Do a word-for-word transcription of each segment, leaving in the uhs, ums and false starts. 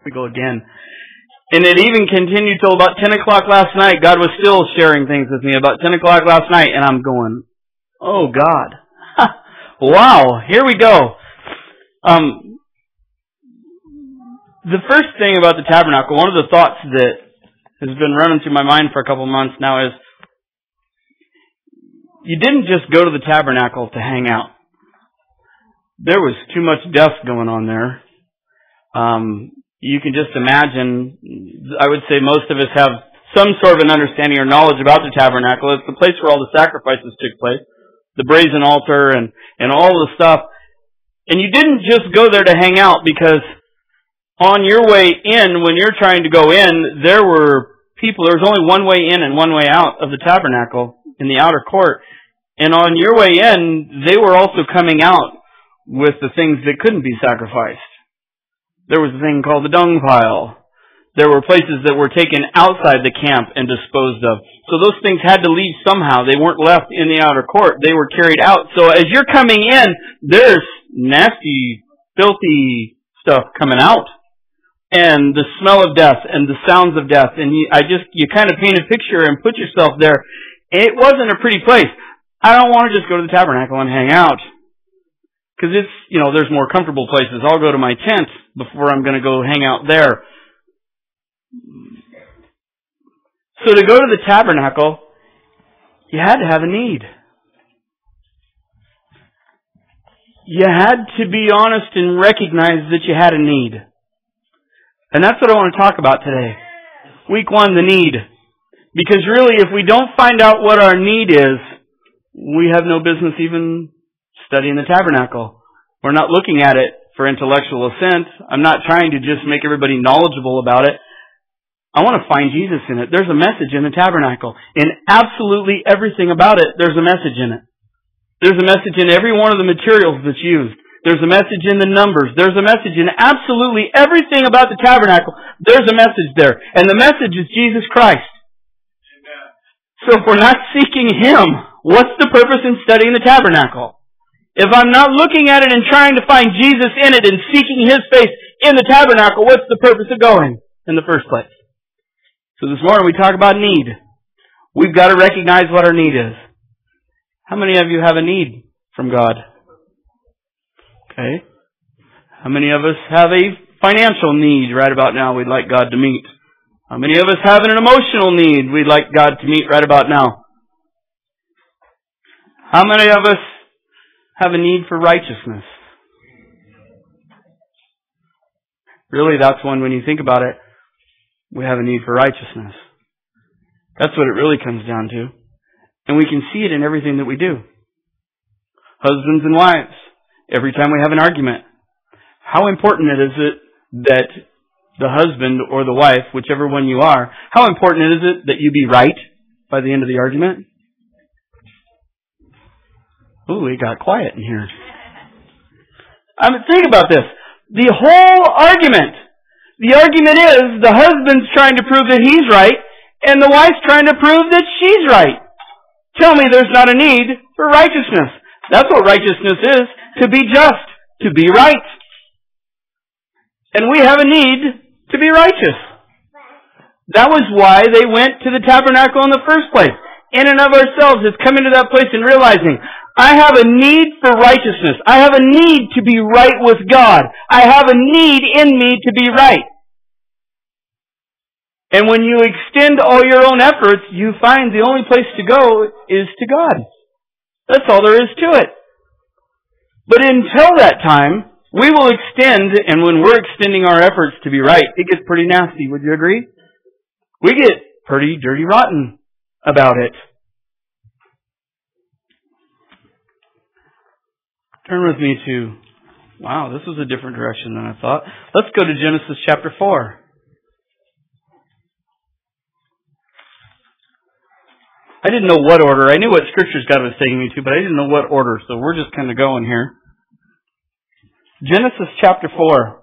we go again. And it even continued till about ten o'clock last night. God was still sharing things with me about ten o'clock last night, and I'm going, oh God. Wow, here we go. Um, the first thing about the tabernacle, one of the thoughts that has been running through my mind for a couple months now is, you didn't just go to the tabernacle to hang out. There was too much death going on there. Um, you can just imagine, I would say most of us have some sort of an understanding or knowledge about the tabernacle. It's the place where all the sacrifices took place, the brazen altar and, and all the stuff. And you didn't just go there to hang out, because on your way in, when you're trying to go in, there were people, there was only one way in and one way out of the tabernacle in the outer court. And on your way in, they were also coming out with the things that couldn't be sacrificed. There was a thing called the dung pile. There were places that were taken outside the camp and disposed of. So those things had to leave somehow. They weren't left in the outer court. They were carried out. So as you're coming in, there's nasty, filthy stuff coming out. And the smell of death and the sounds of death. And you, I just, you kind of paint a picture and put yourself there. It wasn't a pretty place. I don't want to just go to the tabernacle and hang out. Because it's, you know, there's more comfortable places. I'll go to my tent before I'm going to go hang out there. So to go to the tabernacle, you had to have a need. You had to be honest and recognize that you had a need. And that's what I want to talk about today. Week one, the need. Because really, if we don't find out what our need is, we have no business even studying the tabernacle. We're not looking at it for intellectual assent. I'm not trying to just make everybody knowledgeable about it. I want to find Jesus in it. There's a message in the tabernacle. In absolutely everything about it, there's a message in it. There's a message in every one of the materials that's used. There's a message in the numbers. There's a message in absolutely everything about the tabernacle. There's a message there. And the message is Jesus Christ. So if we're not seeking Him, what's the purpose in studying the tabernacle? If I'm not looking at it and trying to find Jesus in it and seeking His face in the tabernacle, what's the purpose of going in the first place? So this morning we talk about need. We've got to recognize what our need is. How many of you have a need from God? Okay. How many of us have a financial need right about now we'd like God to meet? How many of us have an emotional need we'd like God to meet right about now? How many of us have a need for righteousness? Really, that's one, when you think about it, we have a need for righteousness. That's what it really comes down to. And we can see it in everything that we do. Husbands and wives, every time we have an argument, how important is it that the husband or the wife, whichever one you are, how important is it that you be right by the end of the argument? Ooh, it got quiet in here. I mean, think about this. The whole argument, the argument is the husband's trying to prove that he's right, and the wife's trying to prove that she's right. Tell me there's not a need for righteousness. That's what righteousness is, to be just, to be right. And we have a need to be righteous. That was why they went to the tabernacle in the first place. In and of ourselves, it's coming to that place and realizing, I have a need for righteousness. I have a need to be right with God. I have a need in me to be right. And when you extend all your own efforts, you find the only place to go is to God. That's all there is to it. But until that time, we will extend, and when we're extending our efforts to be right, it gets pretty nasty. Would you agree? We get pretty dirty rotten about it. Turn with me to, wow, this was a different direction than I thought. Let's go to Genesis chapter four. I didn't know what order. I knew what Scripture's God was taking me to, but I didn't know what order, so we're just kind of going here. Genesis chapter four.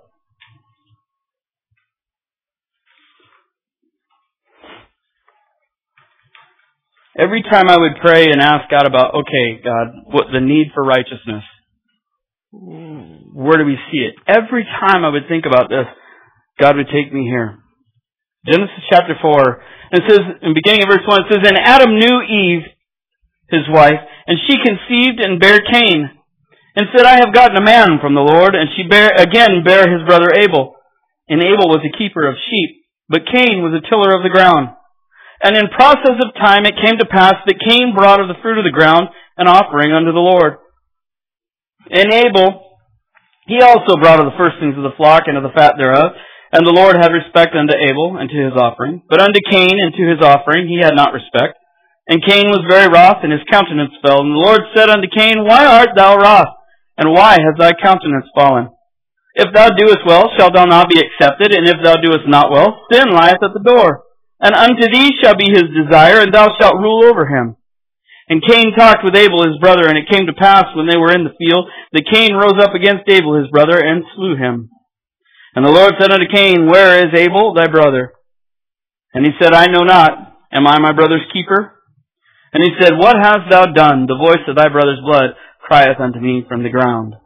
Every time I would pray and ask God about, okay, God, what the need for righteousness, where do we see it? Every time I would think about this, God would take me here. Genesis chapter four. It says, in beginning of verse one, it says, And Adam knew Eve, his wife, and she conceived and bare Cain, and said, I have gotten a man from the Lord. And she bare, again bare his brother Abel. And Abel was a keeper of sheep, but Cain was a tiller of the ground. And in process of time it came to pass that Cain brought of the fruit of the ground an offering unto the Lord. And Abel, he also brought of the firstlings of the flock and of the fat thereof. And the Lord had respect unto Abel and to his offering. But unto Cain and to his offering he had not respect. And Cain was very wroth, and his countenance fell. And the Lord said unto Cain, Why art thou wroth? And why has thy countenance fallen? If thou doest well, shalt thou not be accepted, and if thou doest not well, sin lieth at the door. And unto thee shall be his desire, and thou shalt rule over him. And Cain talked with Abel his brother, and it came to pass, when they were in the field, that Cain rose up against Abel his brother, and slew him. And the Lord said unto Cain, Where is Abel thy brother? And he said, I know not. Am I my brother's keeper? And he said, What hast thou done? The voice of thy brother's blood crieth unto me from the ground.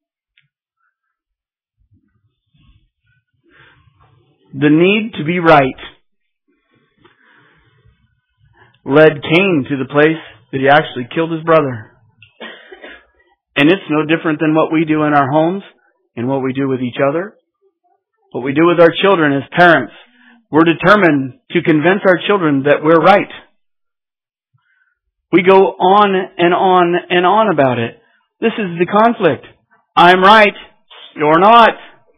The need to be right led Cain to the place that he actually killed his brother. And it's no different than what we do in our homes and what we do with each other. What we do with our children as parents. We're determined to convince our children that we're right. We go on and on and on about it. This is the conflict. I'm right. You're not.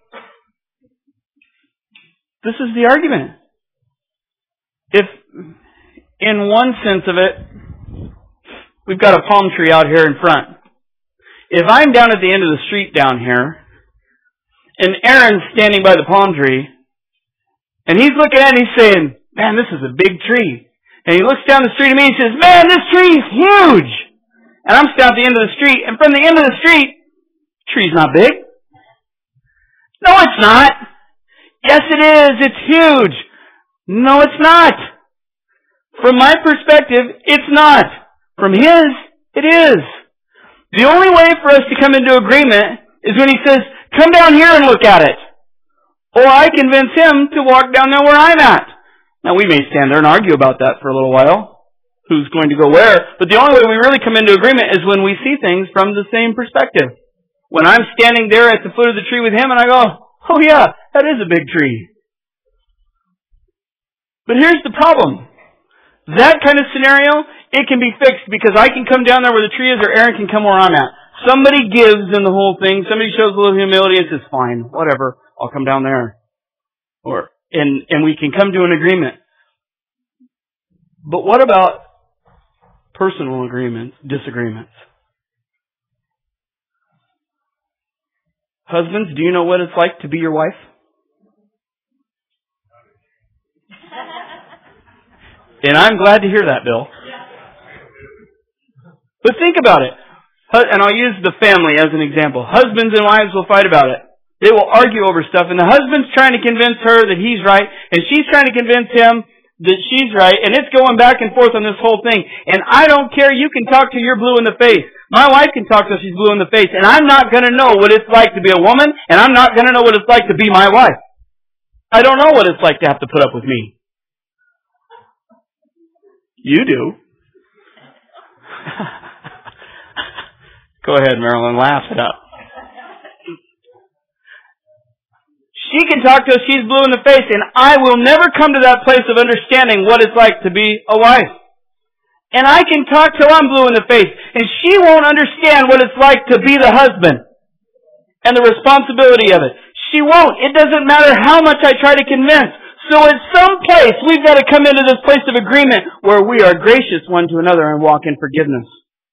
This is the argument. If, in one sense of it, we've got a palm tree out here in front. If I'm down at the end of the street down here, and Aaron's standing by the palm tree, and he's looking at it and he's saying, Man, this is a big tree. And he looks down the street at me and he says, Man, this tree's huge! And I'm standing at the end of the street, and from the end of the street, the tree's not big. No, it's not. Yes, it is. It's huge. No, it's not. From my perspective, it's not. From his, it is. The only way for us to come into agreement is when he says, Come down here and look at it. Or I convince him to walk down there where I'm at. Now, we may stand there and argue about that for a little while. Who's going to go where? But the only way we really come into agreement is when we see things from the same perspective. When I'm standing there at the foot of the tree with him and I go, Oh yeah, that is a big tree. But here's the problem. That kind of scenario, it can be fixed because I can come down there where the tree is or Aaron can come where I'm at. Somebody gives in the whole thing. Somebody shows a little humility and says, Fine, whatever, I'll come down there. Or and, and we can come to an agreement. But what about personal agreements, disagreements? Husbands, do you know what it's like to be your wife? And I'm glad to hear that, Bill. But think about it. And I'll use the family as an example. Husbands and wives will fight about it. They will argue over stuff. And the husband's trying to convince her that he's right. And she's trying to convince him that she's right. And it's going back and forth on this whole thing. And I don't care. You can talk till you're blue in the face. My wife can talk till she's blue in the face. And I'm not going to know what it's like to be a woman. And I'm not going to know what it's like to be my wife. I don't know what it's like to have to put up with me. You do. Go ahead, Marilyn. Laugh it up. She can talk till she's blue in the face, and I will never come to that place of understanding what it's like to be a wife. And I can talk till I'm blue in the face, and she won't understand what it's like to be the husband and the responsibility of it. She won't. It doesn't matter how much I try to convince. So at some place, we've got to come into this place of agreement where we are gracious one to another and walk in forgiveness.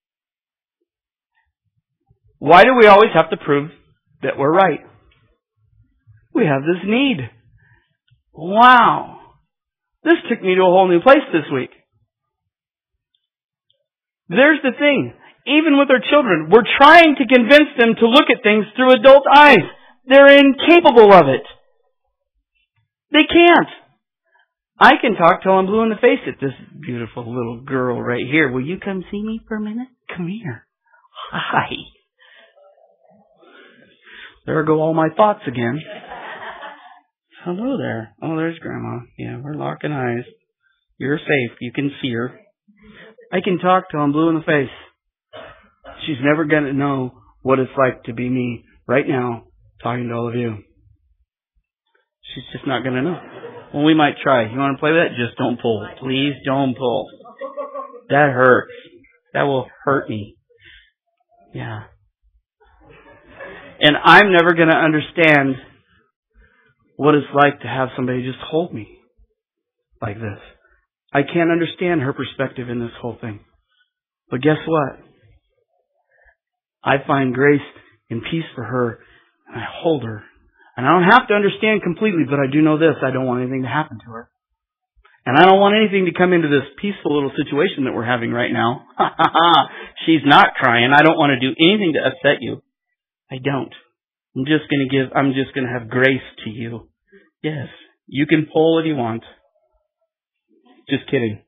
Why do we always have to prove that we're right? We have this need. Wow. This took me to a whole new place this week. There's the thing. Even with our children, we're trying to convince them to look at things through adult eyes. They're incapable of it. They can't. I can talk till I'm blue in the face at this beautiful little girl right here. Will you come see me for a minute? Come here. Hi. There go all my thoughts again. hello there. Oh, there's Grandma. Yeah, we're locking eyes. You're safe. You can see her. I can talk till I'm blue in the face. She's never going to know what it's like to be me right now talking to all of you. She's just not going to know. Well, we might try. You want to play with that? Just don't pull. Please don't pull. That hurts. That will hurt me. Yeah. And I'm never going to understand what it's like to have somebody just hold me like this. I can't understand her perspective in this whole thing. But guess what? I find grace and peace for her, and I hold her. And I don't have to understand completely, but I do know this. I don't want anything to happen to her. And I don't want anything to come into this peaceful little situation that we're having right now. She's not crying. I don't want to do anything to upset you. I don't. I'm just going to give, I'm just going to have grace to you. Yes, you can pull if you want. Just kidding.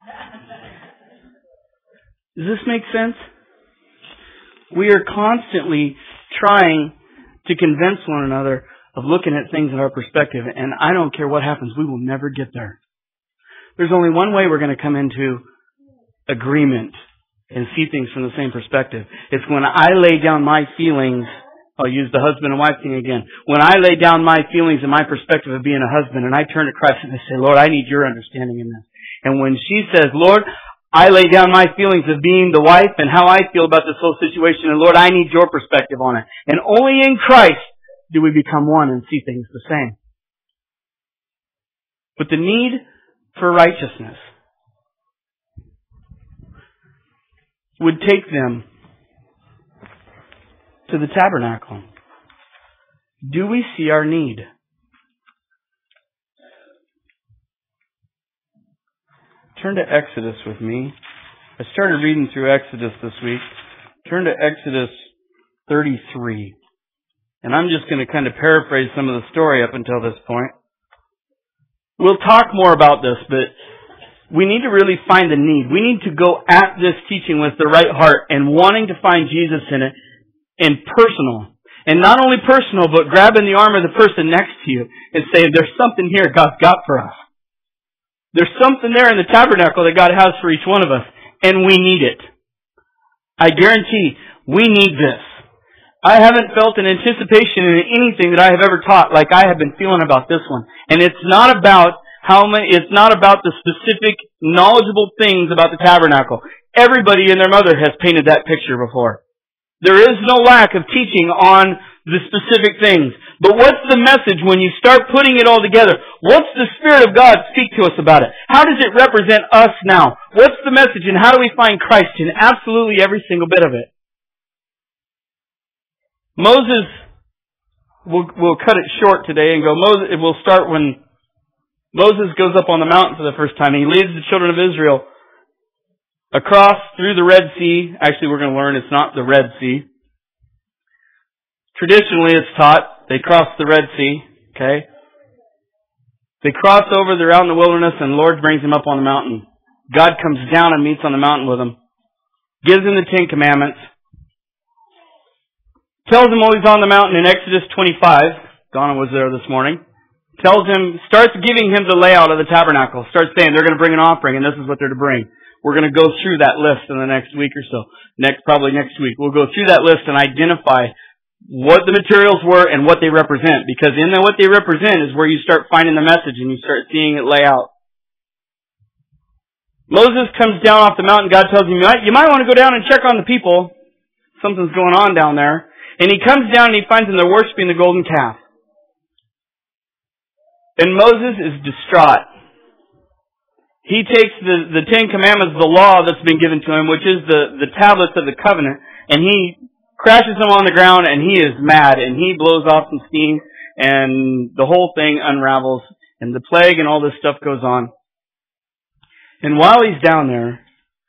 Does this make sense? We are constantly trying to convince one another of looking at things in our perspective, and I don't care what happens, we will never get there. There's only one way we're going to come into agreement and see things from the same perspective. It's when I lay down my feelings. I'll use the husband and wife thing again. When I lay down my feelings and my perspective of being a husband, and I turn to Christ and I say, Lord, I need your understanding in this. And when she says, Lord, I lay down my feelings of being the wife and how I feel about this whole situation, and Lord, I need your perspective on it. And only in Christ do we become one and see things the same. But the need for righteousness would take them to the tabernacle. Do we see our need? Turn to Exodus with me. I started reading through Exodus this week. Turn to Exodus thirty-three. And I'm just going to kind of paraphrase some of the story up until this point. We'll talk more about this, but we need to really find the need. We need to go at this teaching with the right heart and wanting to find Jesus in it, and personal. And not only personal, but grabbing the arm of the person next to you and saying, there's something here God's got for us. There's something there in the tabernacle that God has for each one of us, and we need it. I guarantee we need this. I haven't felt an anticipation in anything that I have ever taught like I have been feeling about this one. And it's not about how many, it's not about the specific knowledgeable things about the tabernacle. Everybody and their mother has painted that picture before. There is no lack of teaching on the specific things. But what's the message when you start putting it all together? What's the Spirit of God speak to us about it? How does it represent us now? What's the message, and how do we find Christ in absolutely every single bit of it? Moses, we'll, we'll cut it short today and go, Moses, it will start when Moses goes up on the mountain for the first time. He leads the children of Israel across through the Red Sea. Actually, we're going to learn it's not the Red Sea. Traditionally, it's taught they cross the Red Sea, okay? They cross over, they're out in the wilderness, and the Lord brings them up on the mountain. God comes down and meets on the mountain with them, gives them the Ten Commandments, tells him while he's on the mountain in Exodus twenty-five, Donna was there this morning, tells him, starts giving him the layout of the tabernacle, starts saying they're going to bring an offering and this is what they're to bring. We're going to go through that list in the next week or so. Next, probably next week. We'll go through that list and identify what the materials were and what they represent. Because in the, what they represent is where you start finding the message and you start seeing it lay out. Moses comes down off the mountain. God tells him, you might, you might want to go down and check on the people. Something's going on down there. And he comes down and he finds them, they're worshiping the golden calf. And Moses is distraught. He takes the, the Ten Commandments, the law that's been given to him, which is the, the tablets of the covenant, and he crashes them on the ground and he is mad and he blows off some steam and the whole thing unravels and the plague and all this stuff goes on. And while he's down there,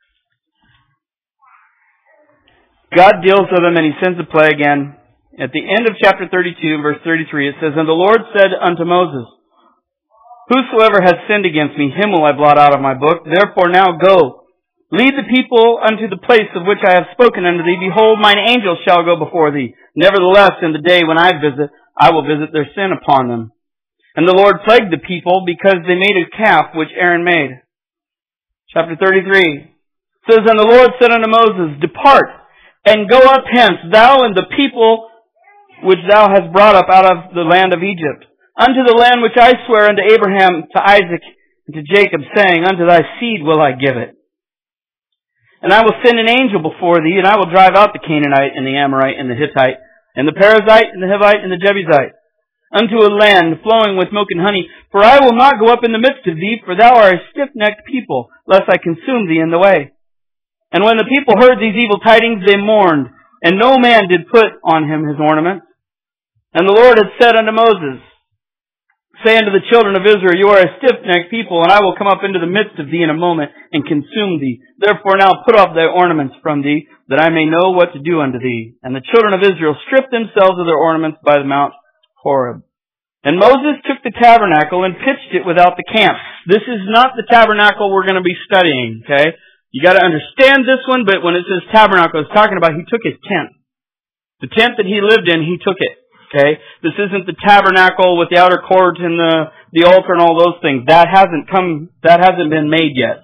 God deals with him and he sends a plague, and at the end of chapter thirty-two, verse thirty-three, it says, And the Lord said unto Moses, Whosoever has sinned against me, him will I blot out of my book. Therefore now go, lead the people unto the place of which I have spoken unto thee. Behold, mine angel shall go before thee. Nevertheless, in the day when I visit, I will visit their sin upon them. And the Lord plagued the people because they made a calf which Aaron made. Chapter thirty-three says, And the Lord said unto Moses, Depart, and go up hence, thou and the people which thou hast brought up out of the land of Egypt, unto the land which I swear unto Abraham, to Isaac, and to Jacob, saying, Unto thy seed will I give it. And I will send an angel before thee, and I will drive out the Canaanite, and the Amorite, and the Hittite, and the Perizzite, and the Hivite, and the Jebusite, unto a land flowing with milk and honey. For I will not go up in the midst of thee, for thou art a stiff-necked people, lest I consume thee in the way. And when the people heard these evil tidings, they mourned, and no man did put on him his ornaments. And the Lord had said unto Moses, Say unto the children of Israel, You are a stiff-necked people, and I will come up into the midst of thee in a moment, and consume thee. Therefore now put off thy ornaments from thee, that I may know what to do unto thee. And the children of Israel stripped themselves of their ornaments by the Mount Horeb. And Moses took the tabernacle and pitched it without the camp. This is not the tabernacle we're going to be studying, okay? You got to understand this one, but when it says tabernacle, it's talking about he took his tent. The tent that he lived in, he took it. Okay, this isn't the tabernacle with the outer court and the the altar and all those things. That hasn't come. That hasn't been made yet.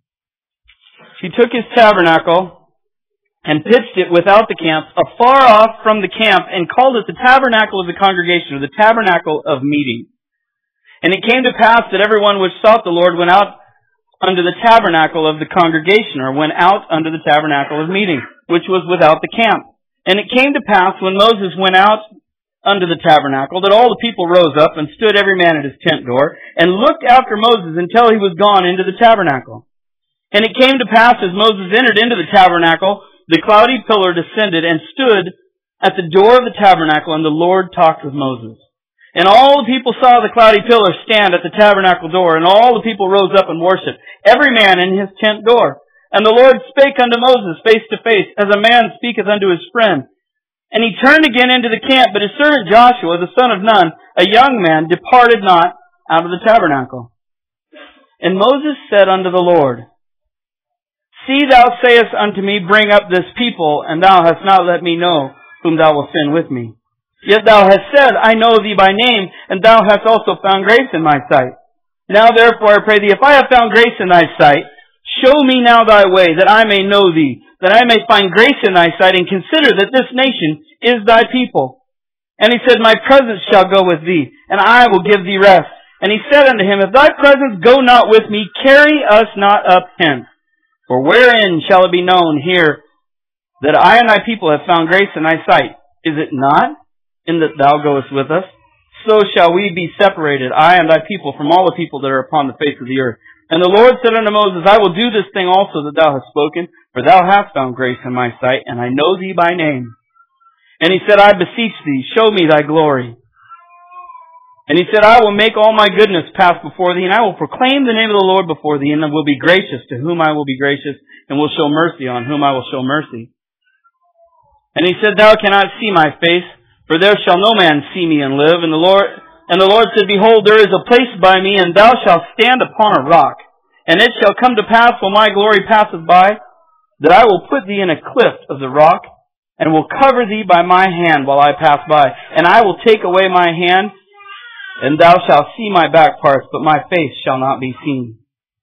He took his tabernacle and pitched it without the camp, afar off from the camp, and called it the tabernacle of the congregation, or the tabernacle of meeting. And it came to pass that everyone which sought the Lord went out under the tabernacle of the congregation, or went out under the tabernacle of meeting, which was without the camp. And it came to pass when Moses went out under the tabernacle, that all the people rose up and stood every man at his tent door, and looked after Moses until he was gone into the tabernacle. And it came to pass as Moses entered into the tabernacle, the cloudy pillar descended and stood at the door of the tabernacle, and the Lord talked with Moses. And all the people saw the cloudy pillar stand at the tabernacle door, and all the people rose up and worshipped, every man in his tent door. And the Lord spake unto Moses face to face, as a man speaketh unto his friend. And he turned again into the camp, but his servant Joshua, the son of Nun, a young man, departed not out of the tabernacle. And Moses said unto the Lord, See, thou sayest unto me, Bring up this people, and thou hast not let me know whom thou wilt send with me. Yet thou hast said, I know thee by name, and thou hast also found grace in my sight. Now therefore I pray thee, if I have found grace in thy sight, show me now thy way, that I may know thee, that I may find grace in thy sight, and consider that this nation is thy people. And he said, My presence shall go with thee, and I will give thee rest. And he said unto him, If thy presence go not with me, carry us not up hence. For wherein shall it be known here that I and thy people have found grace in thy sight? Is it not in that thou goest with us? So shall we be separated, I and thy people, from all the people that are upon the face of the earth. And the Lord said unto Moses, I will do this thing also that thou hast spoken, for thou hast found grace in my sight, and I know thee by name. And he said, I beseech thee, show me thy glory. And he said, I will make all my goodness pass before thee, and I will proclaim the name of the Lord before thee, and I will be gracious to whom I will be gracious, and will show mercy on whom I will show mercy. And he said, Thou cannot see my face, for there shall no man see me and live. And the Lord And the Lord said, Behold, there is a place by me, and thou shalt stand upon a rock. And it shall come to pass, when my glory passeth by, that I will put thee in a cleft of the rock, and will cover thee by my hand while I pass by. And I will take away my hand, and thou shalt see my back parts, but my face shall not be seen.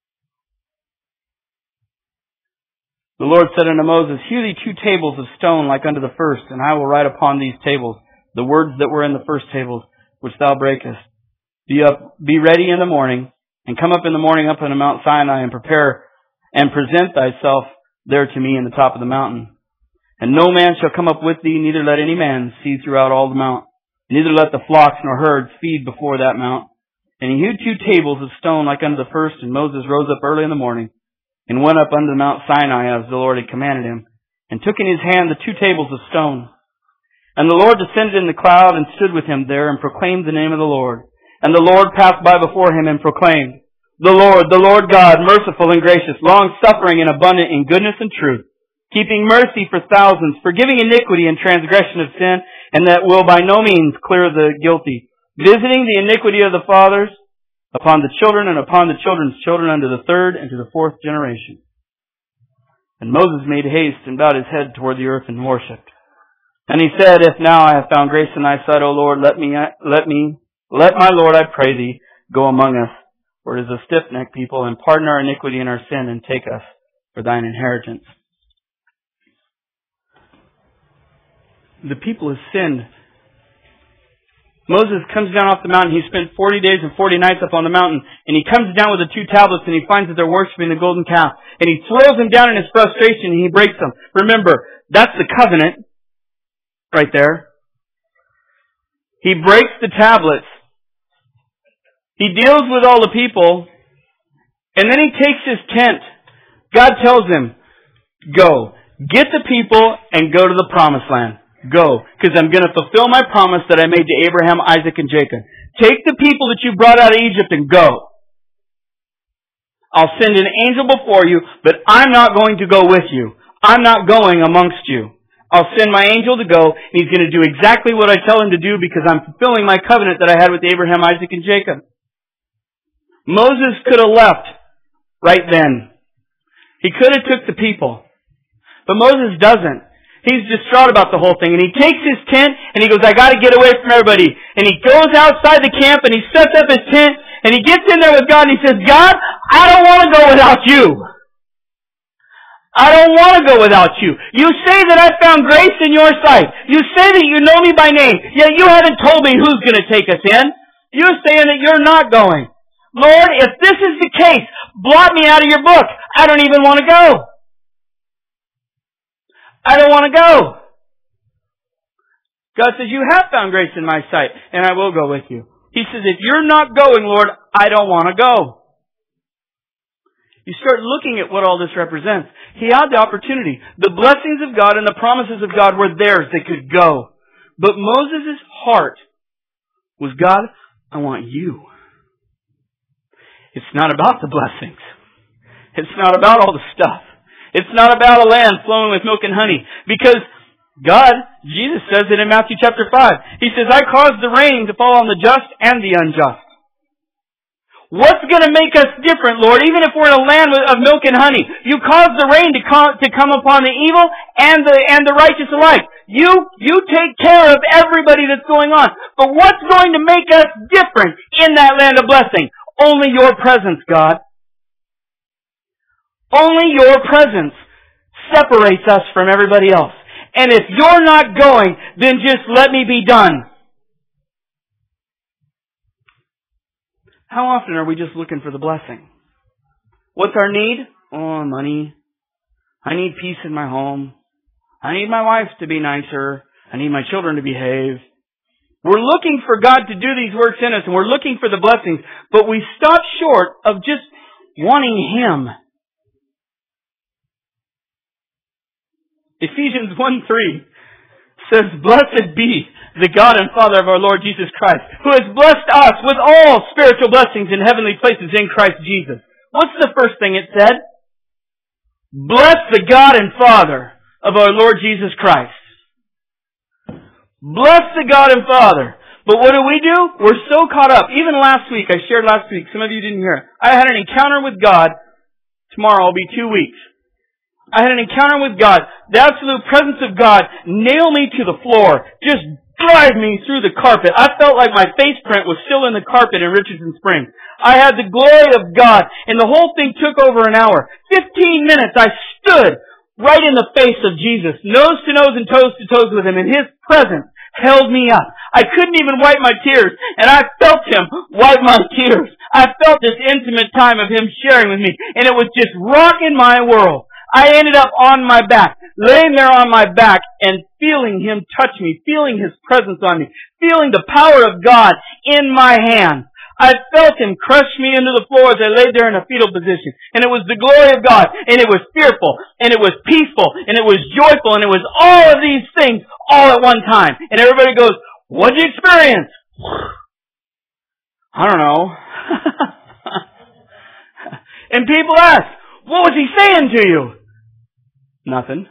The Lord said unto Moses, Hew thee two tables of stone like unto the first, and I will write upon these tables the words that were in the first tables, which thou breakest. Be up, be ready in the morning, and come up in the morning up unto Mount Sinai, and prepare, and present thyself there to me in the top of the mountain. And no man shall come up with thee, neither let any man see throughout all the mount. Neither let the flocks nor herds feed before that mount. And he hewed two tables of stone like unto the first, and Moses rose up early in the morning, and went up unto Mount Sinai as the Lord had commanded him, and took in his hand the two tables of stone. And the Lord descended in the cloud, and stood with him there, and proclaimed the name of the Lord. And the Lord passed by before him, and proclaimed, The Lord, the Lord God, merciful and gracious, long-suffering and abundant in goodness and truth, keeping mercy for thousands, forgiving iniquity and transgression of sin, and that will by no means clear the guilty, visiting the iniquity of the fathers upon the children and upon the children's children unto the third and to the fourth generation. And Moses made haste and bowed his head toward the earth and worshipped. And he said, If now I have found grace in thy sight, O Lord, let me let me Let my Lord, I pray thee, go among us, for it is a stiff-necked people, and pardon our iniquity and our sin, and take us for thine inheritance. The people have sinned. Moses comes down off the mountain. He spent forty days and forty nights up on the mountain, and he comes down with the two tablets, and he finds that they're worshiping the golden calf, and he throws them down in his frustration, and he breaks them. Remember, that's the covenant right there. He breaks the tablets. He deals with all the people, and then he takes his tent. God tells him, go, get the people, and go to the promised land. Go, because I'm going to fulfill my promise that I made to Abraham, Isaac, and Jacob. Take the people that you brought out of Egypt and go. I'll send an angel before you, but I'm not going to go with you. I'm not going amongst you. I'll send my angel to go, and he's going to do exactly what I tell him to do because I'm fulfilling my covenant that I had with Abraham, Isaac, and Jacob. Moses could have left right then. He could have took the people. But Moses doesn't. He's distraught about the whole thing. And he takes his tent and he goes, I got to get away from everybody. And he goes outside the camp and he sets up his tent and he gets in there with God and he says, God, I don't want to go without you. I don't want to go without you. You say that I found grace in your sight. You say that you know me by name. Yet you haven't told me who's going to take us in. You're saying that you're not going. Lord, if this is the case, blot me out of your book. I don't even want to go. I don't want to go. God says, you have found grace in my sight, and I will go with you. He says, if you're not going, Lord, I don't want to go. You start looking at what all this represents. He had the opportunity. The blessings of God and the promises of God were theirs. They could go. But Moses' heart was, God, I want you. It's not about the blessings. It's not about all the stuff. It's not about a land flowing with milk and honey. Because God, Jesus says it in Matthew chapter five. He says, I caused the rain to fall on the just and the unjust. What's going to make us different, Lord, even if we're in a land of milk and honey? You caused the rain to come, to come upon the evil and the, and the righteous alike. You, you take care of everybody that's going on. But what's going to make us different in that land of blessing? Only your presence, God. Only your presence separates us from everybody else. And if you're not going, then just let me be done. How often are we just looking for the blessing? What's our need? Oh, money. I need peace in my home. I need my wife to be nicer. I need my children to behave. We're looking for God to do these works in us, and we're looking for the blessings, but we stop short of just wanting Him. Ephesians one three says, Blessed be the God and Father of our Lord Jesus Christ, who has blessed us with all spiritual blessings in heavenly places in Christ Jesus. What's the first thing it said? Bless the God and Father of our Lord Jesus Christ. Bless the God and Father. But what do we do? We're so caught up. Even last week, I shared last week, some of you didn't hear it. I had an encounter with God. Tomorrow will be two weeks. I had an encounter with God. The absolute presence of God nailed me to the floor. Just drive me through the carpet. I felt like my face print was still in the carpet in Richardson Springs. I had the glory of God, and the whole thing took over an hour. Fifteen minutes I stood right in the face of Jesus, nose to nose and toes to toes with Him, and His presence held me up. I couldn't even wipe my tears, and I felt Him wipe my tears. I felt this intimate time of Him sharing with me, and it was just rocking my world. I ended up on my back, laying there on my back and feeling Him touch me, feeling His presence on me, feeling the power of God in my hands. I felt Him crush me into the floor as I laid there in a fetal position. And it was the glory of God, and it was fearful, and it was peaceful, and it was joyful, and it was all of these things all at one time. And everybody goes, what'd you experience? I don't know. And people ask, what was He saying to you? Nothing.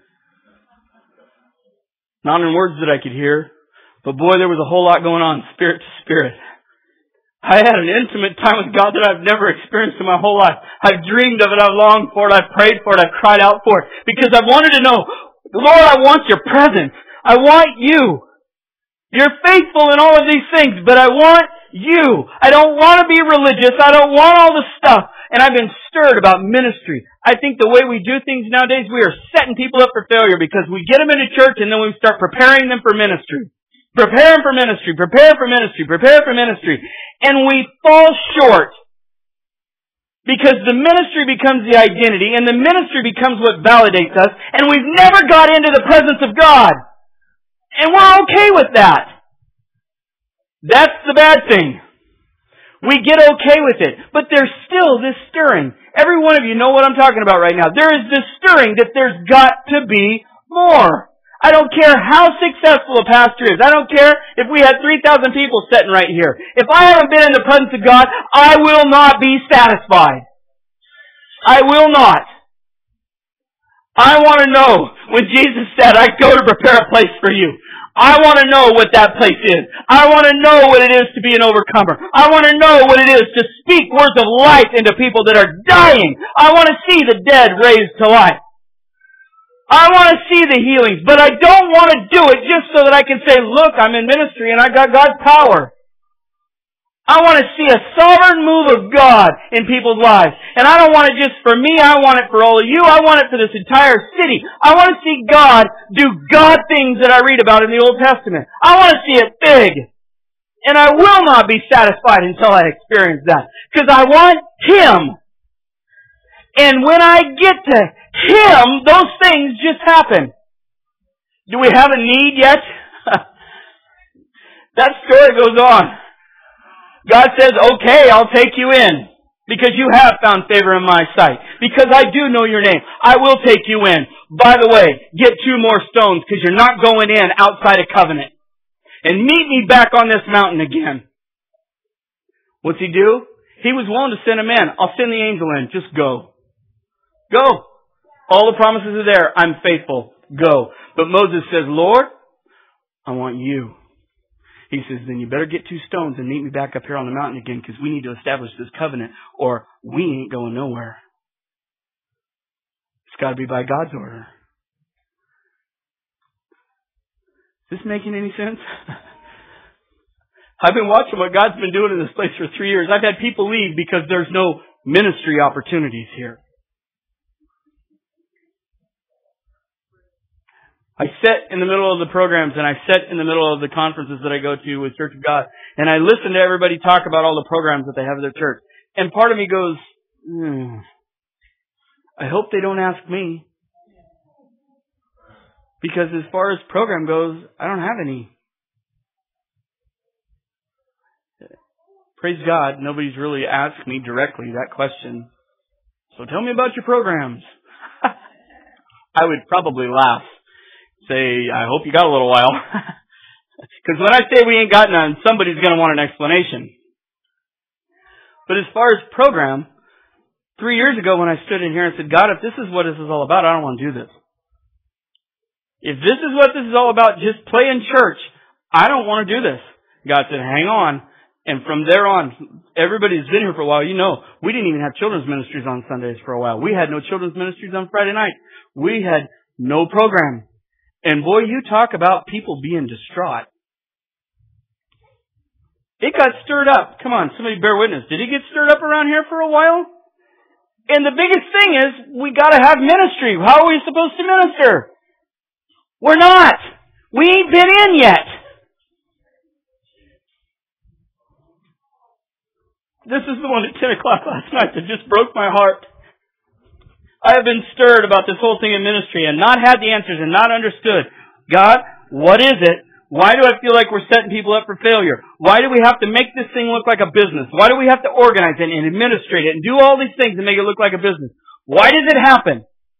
Not in words that I could hear. But boy, there was a whole lot going on, spirit to spirit. I had an intimate time with God that I've never experienced in my whole life. I've dreamed of it, I've longed for it, I've prayed for it, I've cried out for it. Because I wanted to know, Lord, I want your presence. I want you. You're faithful in all of these things, but I want you. I don't want to be religious. I don't want all this stuff. And I've been stirred about ministry. I think the way we do things nowadays, we are setting people up for failure because we get them into church and then we start preparing them for ministry. Prepare them for ministry, prepare for ministry, prepare for ministry. And we fall short. Because the ministry becomes the identity, and the ministry becomes what validates us, and we've never got into the presence of God. And we're okay with that. That's the bad thing. We get okay with it. But there's still this stirring. Every one of you know what I'm talking about right now. There is this stirring that there's got to be more. I don't care how successful a pastor is. I don't care if we had three thousand people sitting right here. If I haven't been in the presence of God, I will not be satisfied. I will not. I want to know when Jesus said, I go to prepare a place for you. I want to know what that place is. I want to know what it is to be an overcomer. I want to know what it is to speak words of life into people that are dying. I want to see the dead raised to life. I want to see the healings, but I don't want to do it just so that I can say, look, I'm in ministry and I got God's power. I want to see a sovereign move of God in people's lives. And I don't want it just for me, I want it for all of you. I want it for this entire city. I want to see God do God things that I read about in the Old Testament. I want to see it big. And I will not be satisfied until I experience that. Because I want Him. And when I get to Him, those things just happen. Do we have a need yet? That story goes on. God says, okay, I'll take you in. Because you have found favor in my sight. Because I do know your name. I will take you in. By the way, get two more stones because you're not going in outside of covenant. And meet me back on this mountain again. What's He do? He was willing to send a man. I'll send the angel in. Just go. Go. All the promises are there. I'm faithful. Go. But Moses says, Lord, I want you. He says, then you better get two stones and meet me back up here on the mountain again because we need to establish this covenant or we ain't going nowhere. It's got to be by God's order. Is this making any sense? I've been watching what God's been doing in this place for three years. I've had people leave because there's no ministry opportunities here. I sit in the middle of the programs and I sit in the middle of the conferences that I go to with Church of God and I listen to everybody talk about all the programs that they have at their church. And part of me goes, hmm, I hope they don't ask me. Because as far as program goes, I don't have any. Praise God, nobody's really asked me directly that question. So tell me about your programs. I would probably laugh. Say, I hope you got a little while. Because when I say we ain't got none, somebody's going to want an explanation. But as far as program, three years ago when I stood in here and said, God, if this is what this is all about, I don't want to do this. If this is what this is all about, just play in church, I don't want to do this. God said, hang on. And from there on, everybody who's been here for a while, you know, we didn't even have children's ministries on Sundays for a while. We had no children's ministries on Friday night. We had no program. And boy, you talk about people being distraught. It got stirred up. Come on, somebody bear witness. Did it get stirred up around here for a while? And the biggest thing is, we gotta have ministry. How are we supposed to minister? We're not. We ain't been in yet. This is the one at ten o'clock last night that just broke my heart. I have been stirred about this whole thing in ministry and not had the answers and not understood. God, what is it? Why do I feel like we're setting people up for failure? Why do we have to make this thing look like a business? Why do we have to organize it and administrate it and do all these things and make it look like a business? Why does it happen?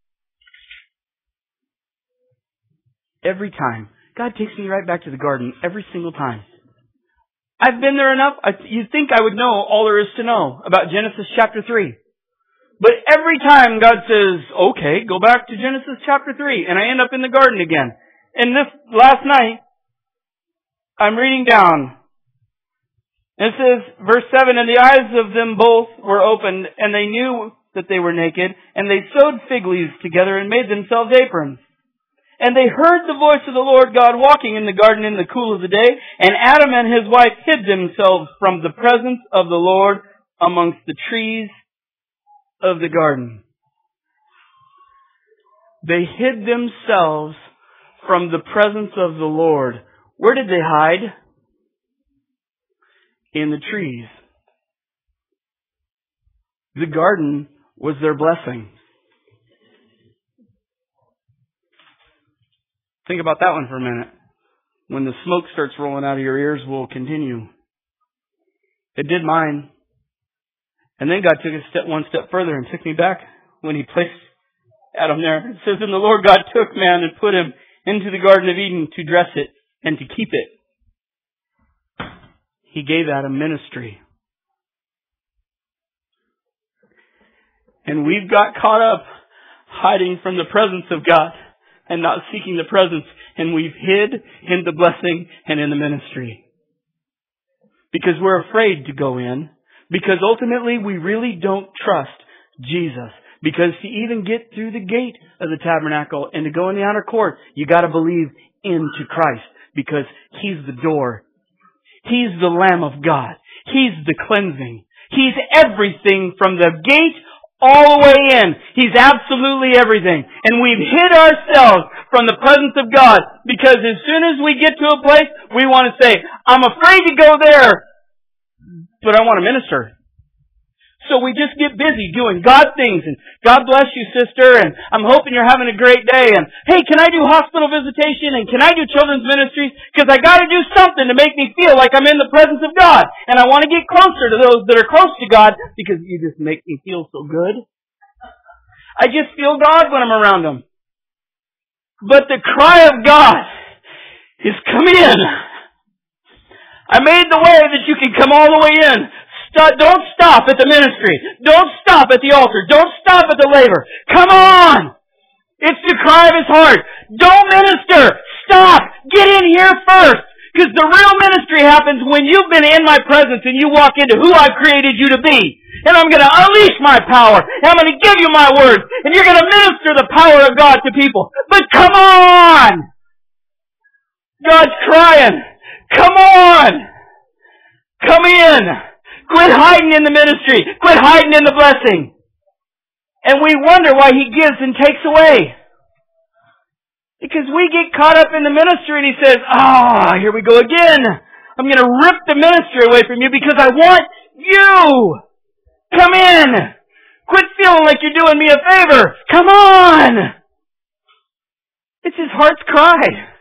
Every time. God takes me right back to the garden every single time. I've been there enough. I, you'd think I would know all there is to know about Genesis chapter three. But every time God says, okay, go back to Genesis chapter three, and I end up in the garden again. And this last night, I'm reading down. And it says, verse seven, and the eyes of them both were opened, and they knew that they were naked, and they sewed fig leaves together and made themselves aprons. And they heard the voice of the Lord God walking in the garden in the cool of the day, and Adam and his wife hid themselves from the presence of the Lord amongst the trees of the garden. They hid themselves from the presence of the Lord. Where did they hide? In the trees. The garden was their blessing. Think about that one for a minute. When the smoke starts rolling out of your ears, we'll continue. It did mine. And then God took a step, one step further and took me back when He placed Adam there. It says, and the Lord God took man and put him into the Garden of Eden to dress it and to keep it. He gave Adam ministry. And we've got caught up hiding from the presence of God and not seeking the presence. And we've hid in the blessing and in the ministry. Because we're afraid to go in. Because ultimately we really don't trust Jesus. Because to even get through the gate of the tabernacle and to go in the outer court, you got to believe into Christ. Because He's the door. He's the Lamb of God. He's the cleansing. He's everything from the gate all the way in. He's absolutely everything. And we've hid ourselves from the presence of God because as soon as we get to a place, we want to say, I'm afraid to go there, but I want to minister. So we just get busy doing God things, and God bless you, sister, and I'm hoping you're having a great day, and hey, can I do hospital visitation, and can I do children's ministries? Because I got to do something to make me feel like I'm in the presence of God, and I want to get closer to those that are close to God, because you just make me feel so good. I just feel God when I'm around them. But the cry of God is, come in. I made the way that you can come all the way in. Don't stop at the ministry. Don't stop at the altar. Don't stop at the labor. Come on! It's the cry of His heart. Don't minister. Stop. Get in here first. Because the real ministry happens when you've been in my presence and you walk into who I've created you to be. And I'm going to unleash my power. And I'm going to give you my words. And you're going to minister the power of God to people. But come on! God's crying. Come on! Come in! Quit hiding in the ministry. Quit hiding in the blessing. And we wonder why He gives and takes away. Because we get caught up in the ministry and He says, ah, oh, here we go again. I'm going to rip the ministry away from you because I want you. Come in. Quit feeling like you're doing me a favor. Come on. It's His heart's cry.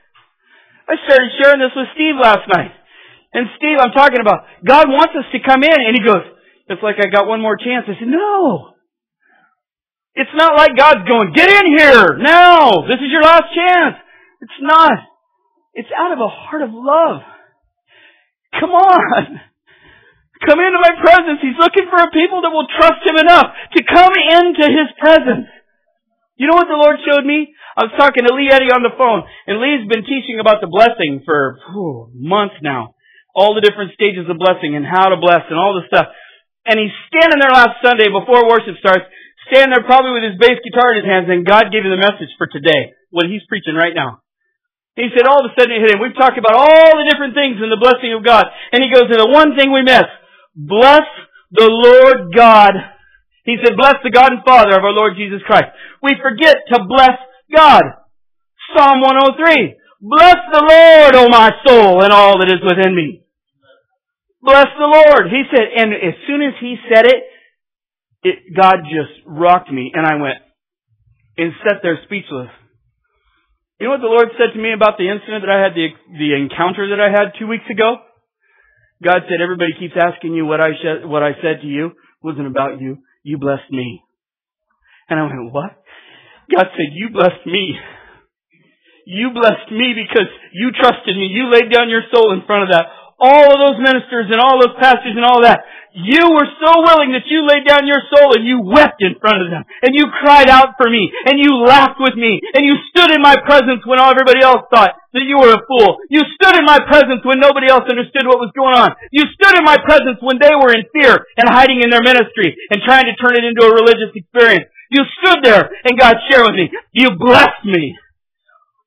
I started sharing this with Steve last night. And Steve, I'm talking about, God wants us to come in. And he goes, it's like I got one more chance. I said, no. It's not like God's going, get in here now. This is your last chance. It's not. It's out of a heart of love. Come on. Come into my presence. He's looking for a people that will trust Him enough to come into His presence. You know what the Lord showed me? I was talking to Lee Eddy on the phone. And Lee's been teaching about the blessing for whew, months now. All the different stages of blessing and how to bless and all this stuff. And he's standing there last Sunday before worship starts, standing there probably with his bass guitar in his hands, and God gave him the message for today, what he's preaching right now. He said all of a sudden it hit him. We've talked about all the different things in the blessing of God. And he goes, and the one thing we miss, bless the Lord God. He said, bless the God and Father of our Lord Jesus Christ. We forget to bless God. Psalm one oh three. Bless the Lord, O my soul, and all that is within me. Bless the Lord. He said, and as soon as he said it, it, God just rocked me. And I went and sat there speechless. You know what the Lord said to me about the incident that I had, the, the encounter that I had two weeks ago? God said, everybody keeps asking you what I, sh- what I said to you. It wasn't about you. You blessed me. And I went, what? God said, you blessed me. You blessed me because you trusted me. You laid down your soul in front of that. All of those ministers and all those pastors and all that. You were so willing that you laid down your soul and you wept in front of them. And you cried out for me. And you laughed with me. And you stood in my presence when everybody else thought that you were a fool. You stood in my presence when nobody else understood what was going on. You stood in my presence when they were in fear and hiding in their ministry and trying to turn it into a religious experience. You stood there and God shared with me. You blessed me.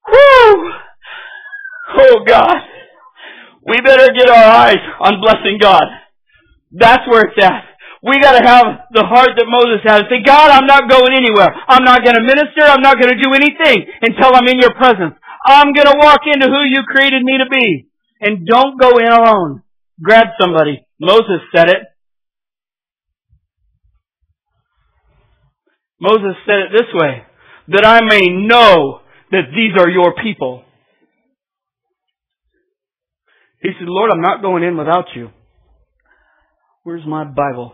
Woo! Oh God. We better get our eyes on blessing God. That's where it's at. We gotta have the heart that Moses had. Say, God, I'm not going anywhere. I'm not gonna minister. I'm not gonna do anything until I'm in your presence. I'm gonna walk into who you created me to be. And don't go in alone. Grab somebody. Moses said it. Moses said it this way, that I may know that these are your people. He said, Lord, I'm not going in without you. Where's my Bible?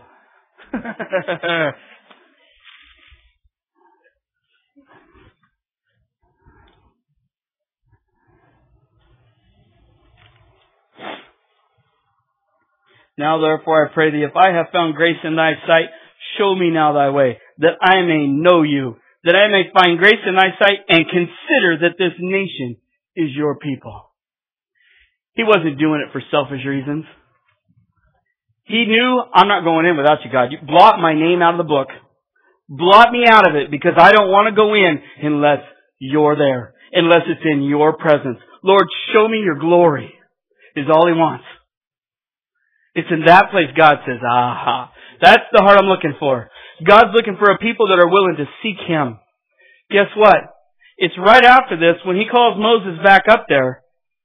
Now therefore I pray thee, if I have found grace in thy sight, show me now thy way, that I may know you, that I may find grace in thy sight, and consider that this nation is your people. He wasn't doing it for selfish reasons. He knew, I'm not going in without you, God. You blot my name out of the book. Blot me out of it, because I don't want to go in unless you're there, unless it's in your presence. Lord, show me your glory, is all he wants. It's in that place God says, aha, that's the heart I'm looking for. God's looking for a people that are willing to seek him. Guess what? It's right after this, when he calls Moses back up there,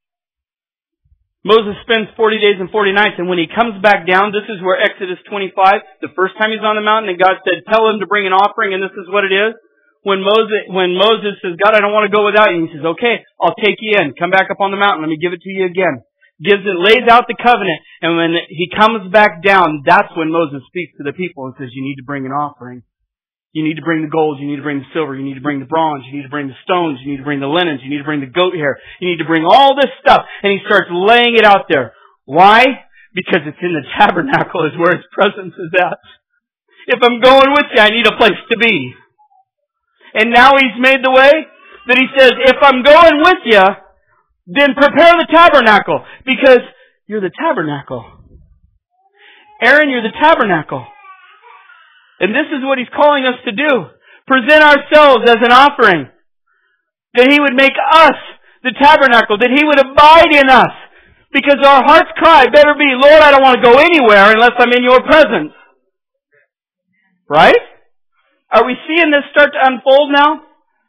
Moses spends forty days and forty nights, and when he comes back down, this is where Exodus twenty-five, the first time he's on the mountain, and God said, tell him to bring an offering, and this is what it is. When Moses, when Moses says, God, I don't want to go without you, he says, okay, I'll take you in. Come back up on the mountain. Let me give it to you again. Gives it, lays out the covenant, and when he comes back down, that's when Moses speaks to the people and says, you need to bring an offering. You need to bring the gold, you need to bring the silver, you need to bring the bronze, you need to bring the stones, you need to bring the linens, you need to bring the goat hair, you need to bring all this stuff. And he starts laying it out there. Why? Because it's in the tabernacle is where his presence is at. If I'm going with you, I need a place to be. And now he's made the way that he says, if I'm going with you, then prepare the tabernacle, because you're the tabernacle. Aaron, you're the tabernacle. And this is what he's calling us to do. Present ourselves as an offering. That he would make us the tabernacle. That he would abide in us. Because our heart's cry better be, Lord, I don't want to go anywhere unless I'm in your presence. Right? Are we seeing this start to unfold now?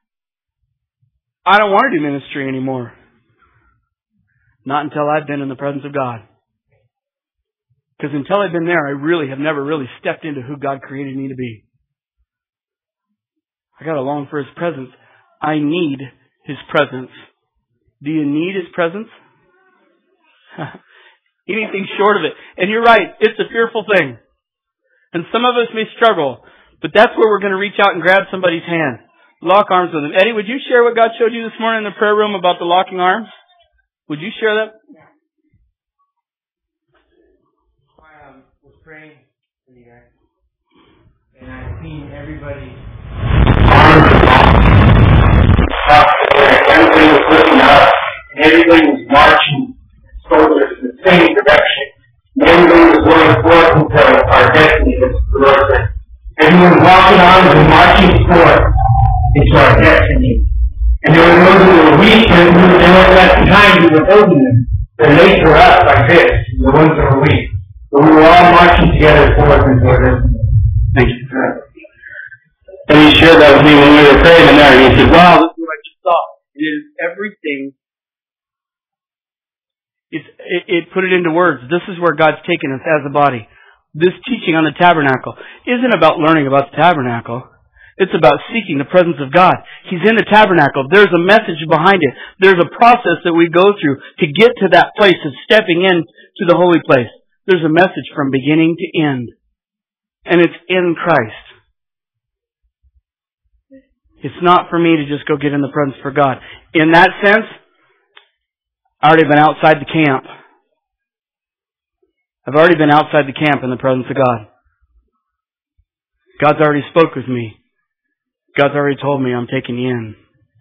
I don't want to do ministry anymore. Not until I've been in the presence of God. Because until I've been there, I really have never really stepped into who God created me to be. I got to long for his presence. I need his presence. Do you need his presence? Anything short of it. And you're right, it's a fearful thing. And some of us may struggle, but that's where we're going to reach out and grab somebody's hand. Lock arms with them. Eddie, would you share what God showed you this morning in the prayer room about the locking arms? Would you share that? Praying for the guys, and I've seen everybody. Everybody was looking up, and everybody was marching towards the same direction. And everybody was going forth into our destiny, as the Lord said. Everyone was walking on and marching forth into our destiny. And there were those who were weak, and they weren't left behind, who were holding them. They're laid for us like this, the ones that were weak. But we were all marching together forward and forward. Thank you. And he shared that with me when we were praying in there. And he said, wow, this is what I just saw. It is everything. It's, it, it put it into words. This is where God's taken us as a body. This teaching on the tabernacle isn't about learning about the tabernacle. It's about seeking the presence of God. He's in the tabernacle. There's a message behind it. There's a process that we go through to get to that place of stepping into the holy place. There's a message from beginning to end. And it's in Christ. It's not for me to just go get in the presence for God. In that sense, I've already been outside the camp. I've already been outside the camp in the presence of God. God's already spoke with me. God's already told me I'm taking you in.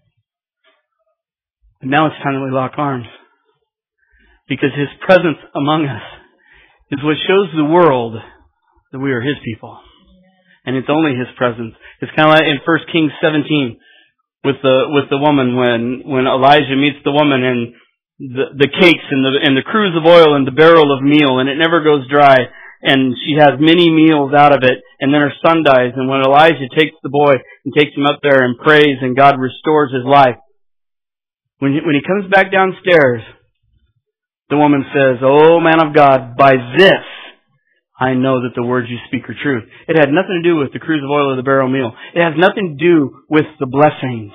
And now it's time that we lock arms. Because his presence among us is what shows the world that we are his people. And it's only his presence. It's kind of like in First Kings seventeen, with the with the woman when when Elijah meets the woman and the the cakes and the and the cruse of oil and the barrel of meal, and it never goes dry, and she has many meals out of it, and then her son dies, and when Elijah takes the boy and takes him up there and prays, and God restores his life, when he, when he comes back downstairs, the woman says, "Oh man of God, by this I know that the words you speak are true." It had nothing to do with the cruse of oil or the barrel of meal. It has nothing to do with the blessings.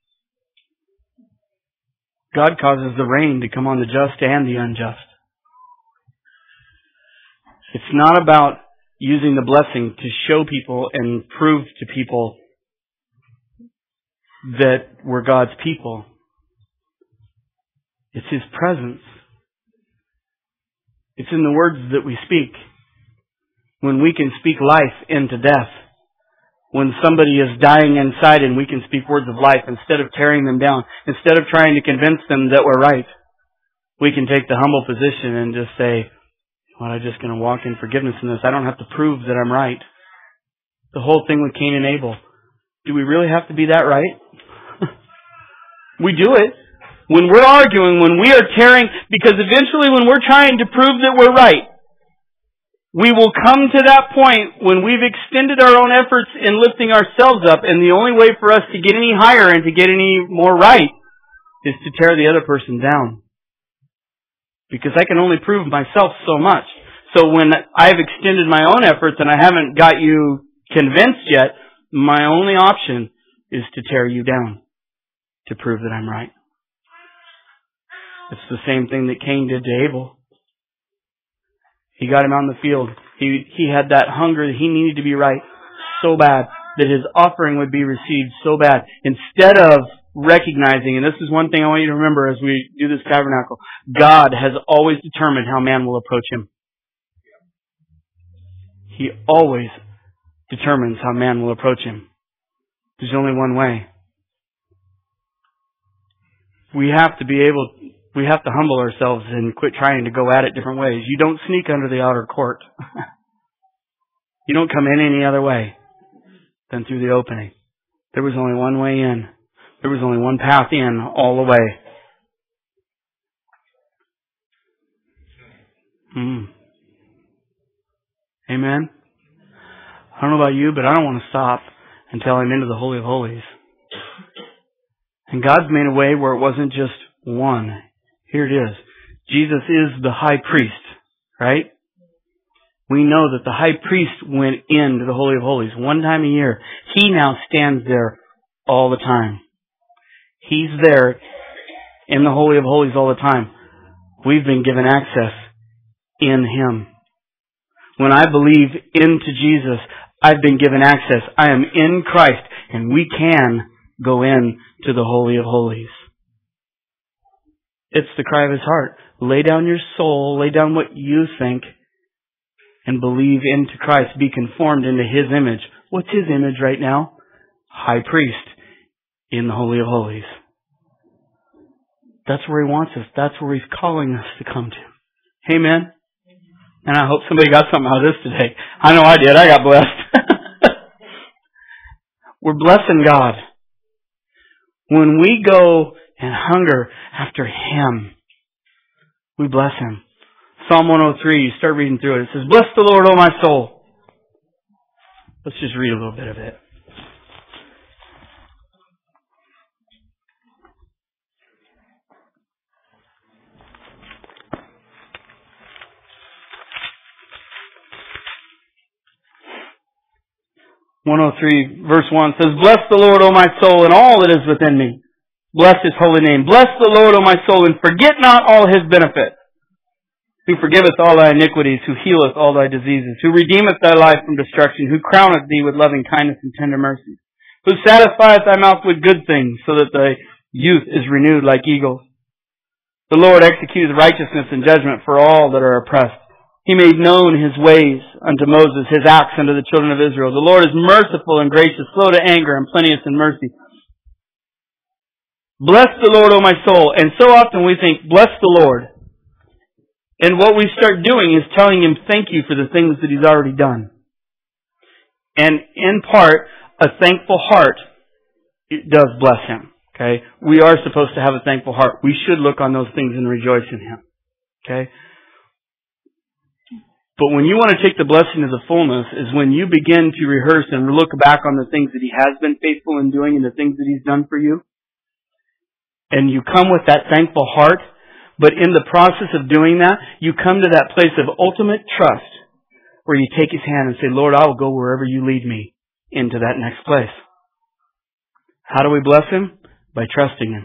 God causes the rain to come on the just and the unjust. It's not about using the blessing to show people and prove to people that we're God's people. It's His presence. It's in the words that we speak. When we can speak life into death. When somebody is dying inside and we can speak words of life instead of tearing them down. Instead of trying to convince them that we're right. We can take the humble position and just say, well, I'm just going to walk in forgiveness in this. I don't have to prove that I'm right. The whole thing with Cain and Abel. Do we really have to be that right? We do it. When we're arguing, when we are tearing, because eventually when we're trying to prove that we're right, we will come to that point when we've extended our own efforts in lifting ourselves up, and the only way for us to get any higher and to get any more right is to tear the other person down. Because I can only prove myself so much. So when I've extended my own efforts and I haven't got you convinced yet, my only option is to tear you down to prove that I'm right. It's the same thing that Cain did to Abel. He got him out in the field. He he had that hunger that he needed to be right so bad that his offering would be received so bad. Instead of recognizing, and this is one thing I want you to remember as we do this tabernacle, God has always determined how man will approach Him. He always determines how man will approach Him. There's only one way. We have to be able We have to humble ourselves and quit trying to go at it different ways. You don't sneak under the outer court. You don't come in any other way than through the opening. There was only one way in. There was only one path in all the way. Mm. Amen? I don't know about you, but I don't want to stop until I'm into the Holy of Holies. And God's made a way where it wasn't just one. Here it is. Jesus is the high priest, right? We know that the high priest went into the Holy of Holies one time a year. He now stands there all the time. He's there in the Holy of Holies all the time. We've been given access in Him. When I believe into Jesus, I've been given access. I am in Christ, and we can go in to the Holy of Holies. It's the cry of His heart. Lay down your soul, lay down what you think, and believe into Christ. Be conformed into His image. What's His image right now? High priest in the Holy of Holies. That's where He wants us. That's where He's calling us to come to. Amen? And I hope somebody got something out of this today. I know I did. I got blessed. We're blessing God. When we go and hunger after Him, we bless Him. Psalm one oh three, you start reading through it. It says, "Bless the Lord, O my soul." Let's just read a little bit of it. one oh three verse one says, "Bless the Lord, O my soul, and all that is within me. Bless His holy name. Bless the Lord, O my soul, and forget not all His benefits. Who forgiveth all thy iniquities, who healeth all thy diseases, who redeemeth thy life from destruction, who crowneth thee with loving kindness and tender mercies, who satisfieth thy mouth with good things, so that thy youth is renewed like eagles. The Lord executeth righteousness and judgment for all that are oppressed. He made known His ways unto Moses, His acts unto the children of Israel. The Lord is merciful and gracious, slow to anger, and plenteous in mercy. Bless the Lord, O my soul." And so often we think, bless the Lord. And what we start doing is telling Him thank you for the things that He's already done. And in part, a thankful heart it does bless him. Okay? We are supposed to have a thankful heart. We should look on those things and rejoice in him. Okay? But when you want to take the blessing to the fullness is when you begin to rehearse and look back on the things that he has been faithful in doing and the things that he's done for you. And you come with that thankful heart. But in the process of doing that, you come to that place of ultimate trust where you take his hand and say, Lord, I will go wherever you lead me into that next place. How do we bless him? By trusting him.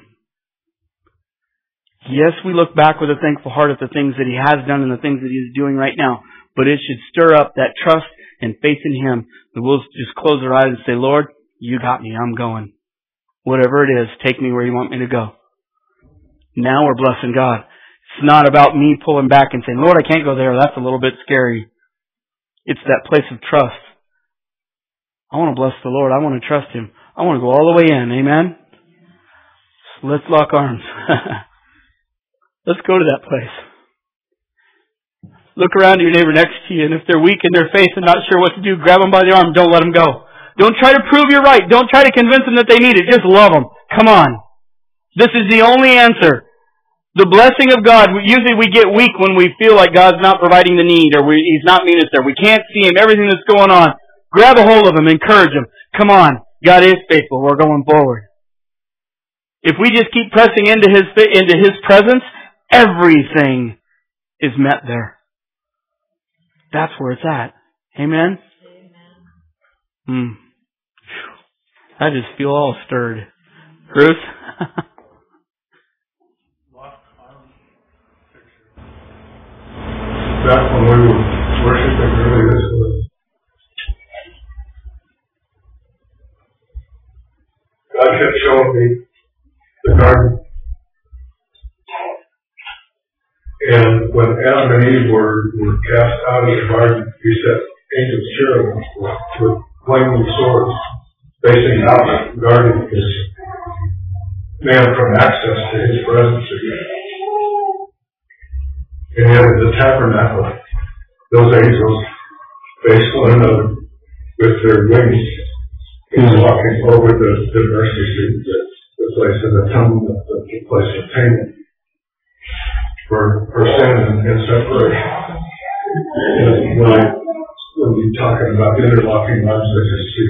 Yes, we look back with a thankful heart at the things that he has done and the things that he is doing right now. But it should stir up that trust and faith in him that we'll just close our eyes and say, Lord, you got me. I'm going. Whatever it is, take me where you want me to go. Now we're blessing God. It's not about me pulling back and saying, Lord, I can't go there. That's a little bit scary. It's that place of trust. I want to bless the Lord. I want to trust him. I want to go all the way in. Amen? So let's lock arms. Let's go to that place. Look around at your neighbor next to you, and if they're weak in their faith and not sure what to do, grab them by the arm. Don't let them go. Don't try to prove you're right. Don't try to convince them that they need it. Just love them. Come on. This is the only answer. The blessing of God, usually we get weak when we feel like God's not providing the need or we, He's not meeting us there. We can't see Him, everything that's going on. Grab a hold of Him, encourage Him. Come on. God is faithful. We're going forward. If we just keep pressing into His, into His presence, everything is met there. That's where it's at. Amen? Hmm. I just feel all stirred. Bruce? Back when we were worshiping earlier this week, God kept showing me the garden. And when Adam and Eve were, were cast out of the garden, He said angels cherubim with flaming swords facing out of the garden is man from access to His presence again. And yet in the tabernacle, those angels face one another with their wings. He's walking over the, the mercy seat, the, the place of atonement, the, the place of payment for, for sin and, and separation. And when I, when you're talking about interlocking arms, I just see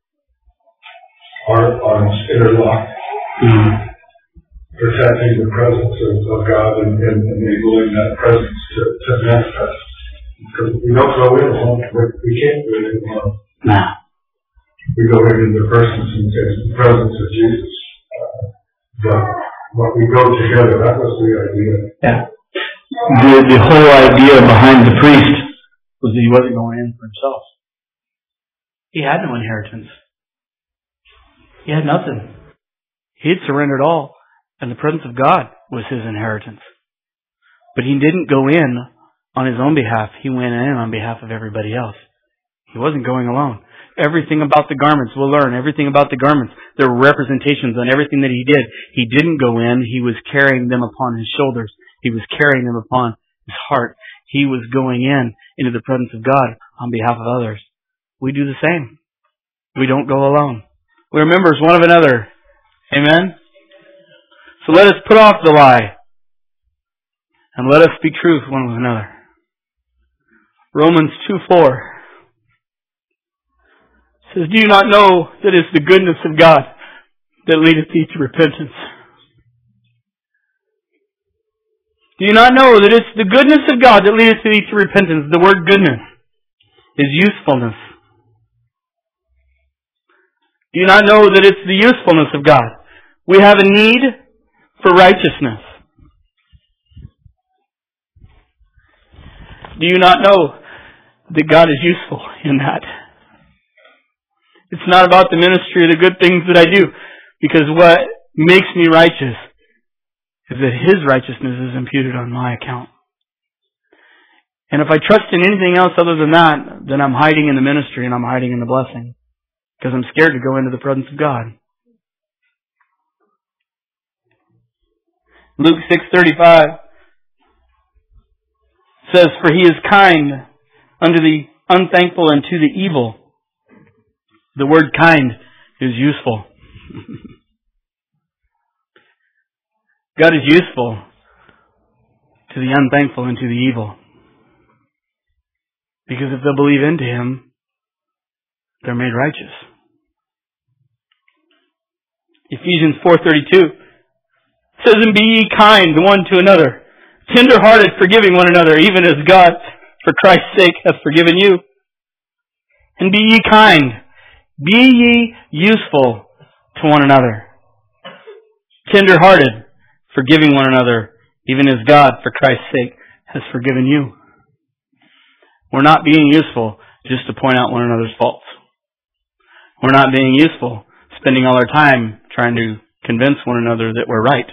our arms interlocked. Mm-hmm. Protecting the presence of, of God and, and enabling that presence to, to manifest. Because we don't go in alone. We can't go in alone. Nah. We go into the presence and the presence of Jesus. Uh, but what we go together, that was the idea. Yeah. The, the whole idea behind the priest was that he wasn't going in for himself. He had no inheritance. He had nothing. He had surrendered all. And the presence of God was his inheritance. But he didn't go in on his own behalf. He went in on behalf of everybody else. He wasn't going alone. Everything about the garments, we'll learn. Everything about the garments, there were representations on everything that he did. He didn't go in. He was carrying them upon his shoulders. He was carrying them upon his heart. He was going in into the presence of God on behalf of others. We do the same. We don't go alone. We're members one of another. Amen? So let us put off the lie and let us speak truth one with another. Romans two four says, do you not know that it's the goodness of God that leadeth thee to repentance? Do you not know that it's the goodness of God that leadeth thee to repentance? The word goodness is usefulness. Do you not know that it's the usefulness of God? We have a need for righteousness. Do you not know that God is useful in that? It's not about the ministry or the good things that I do, because what makes me righteous is that His righteousness is imputed on my account. And if I trust in anything else other than that, then I'm hiding in the ministry and I'm hiding in the blessing, because I'm scared to go into the presence of God. Luke six thirty-five says, for He is kind unto the unthankful and to the evil. The word kind is useful. God is useful to the unthankful and to the evil. Because if they'll believe into Him, they're made righteous. Ephesians four thirty-two says, "And be ye kind one to another, tender-hearted, forgiving one another, even as God, for Christ's sake, hath forgiven you. And be ye kind, be ye useful to one another, tender-hearted, forgiving one another, even as God, for Christ's sake, has forgiven you." We're not being useful just to point out one another's faults. We're not being useful, spending all our time trying to convince one another that we're right.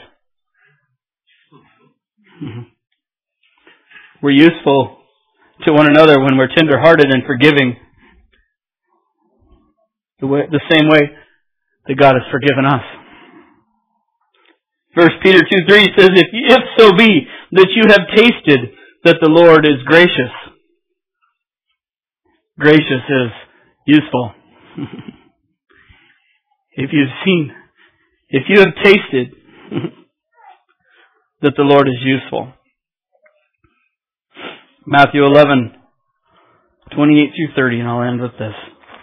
We're useful to one another when we're tender-hearted and forgiving the, way, the same way that God has forgiven us. First Peter two three says, if, if so be that you have tasted that the Lord is gracious. Gracious is useful. If you've seen, if you have tasted that the Lord is useful. Matthew eleven, twenty-eight through thirty, and I'll end with this.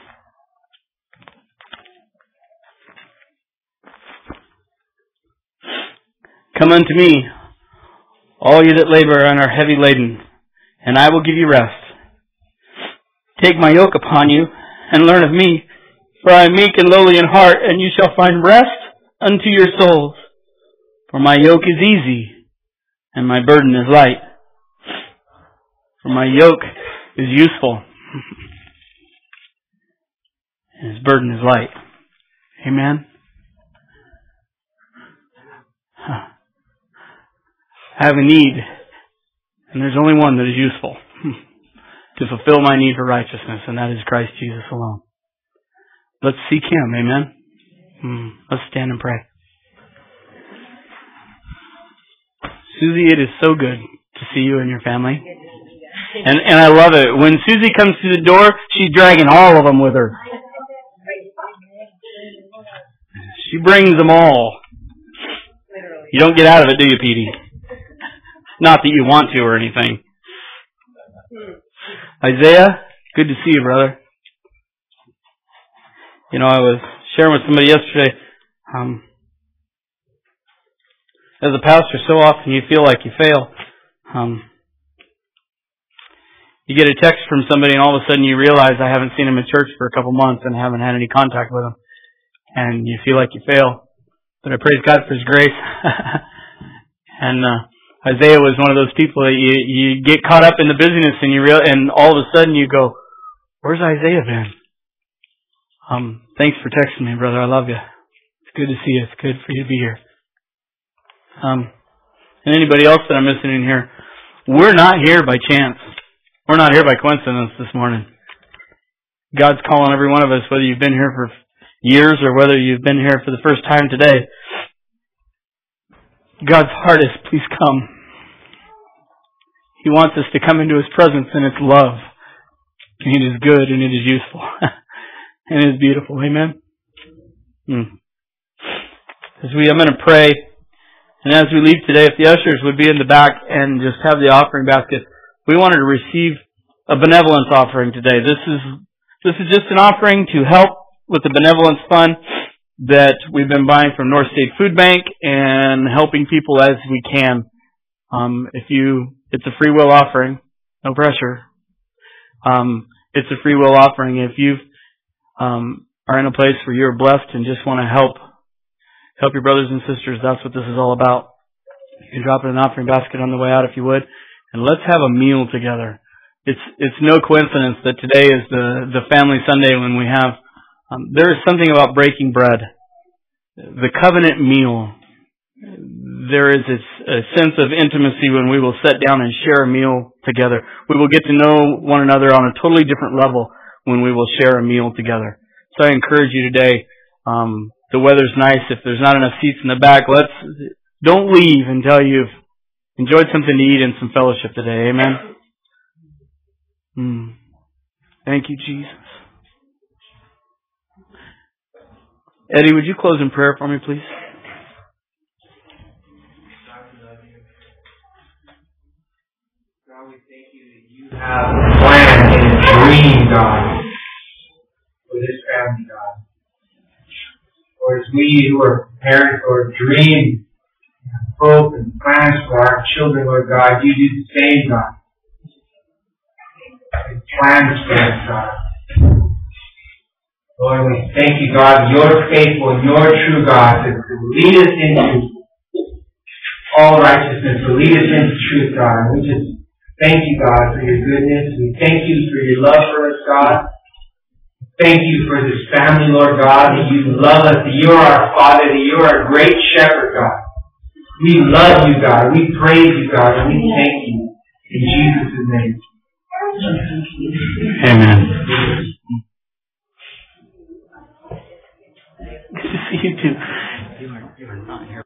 Come unto me, all ye that labor and are heavy laden, and I will give you rest. Take my yoke upon you, and learn of me, for I am meek and lowly in heart, and you shall find rest unto your souls. For my yoke is easy, and my burden is light. For my yoke is useful, and his burden is light. Amen? Huh. I have a need, and there's only one that is useful to fulfill my need for righteousness, and that is Christ Jesus alone. Let's seek Him. Amen? Hmm. Let's stand and pray. Susie, it is so good to see you and your family. And and I love it. When Susie comes to the door, she's dragging all of them with her. She brings them all. You don't get out of it, do you, Petey? Not that you want to or anything. Isaiah, good to see you, brother. You know, I was sharing with somebody yesterday, um, as a pastor, so often you feel like you fail. Um, you get a text from somebody and all of a sudden you realize I haven't seen him in church for a couple months and haven't had any contact with him. And you feel like you fail. But I praise God for His grace. and uh, Isaiah was one of those people that you, you get caught up in the busyness and you real, and all of a sudden you go, where's Isaiah been? Um, thanks for texting me, brother. I love you. It's good to see you. It's good for you to be here. Um, and anybody else that I'm missing in here, we're not here by chance. We're not here by coincidence this morning. God's calling every one of us, whether you've been here for years or whether you've been here for the first time today. God's heart is, please come. He wants us to come into His presence, and it's love. And it is good, and it is useful. And it is beautiful. Amen? Hmm. As we, I'm going to pray. And as we leave today, if the ushers would be in the back and just have the offering basket, we wanted to receive a benevolence offering today. This is, this is just an offering to help with the benevolence fund that we've been buying from North State Food Bank and helping people as we can. Um, if you, it's a free will offering, no pressure. Um, it's a free will offering. If you um, are in a place where you're blessed and just want to help, help your brothers and sisters, that's what this is all about. You can drop it in an offering basket on the way out if you would, and let's have a meal together. It's it's no coincidence that today is the the family Sunday when we have. Um, there is something about breaking bread. The covenant meal. There is this, a sense of intimacy when we will sit down and share a meal together. We will get to know one another on a totally different level when we will share a meal together. So I encourage you today. Um, the weather's nice. If there's not enough seats in the back, let's don't leave until you've enjoyed something to eat and some fellowship today. Amen. Mm. Thank you, Jesus. Eddie, would you close in prayer for me, please? God, we thank you that you have a plan and a dream, God, for this family, God. Lord, as we who are preparing for a dream, and hope and plans for our children, Lord God, you do the same, God. And plans for us, God. Lord, we thank you, God, you're faithful and you're true, God, to, to lead us into all righteousness, to lead us into truth, God. And we just thank you, God, for your goodness. We thank you for your love for us, God. Thank you for this family, Lord God, that you love us, that you are our Father, that you are a great shepherd, God. We love you, God. We praise you, God, and we thank you. In Jesus' name. Amen. Good to see you too.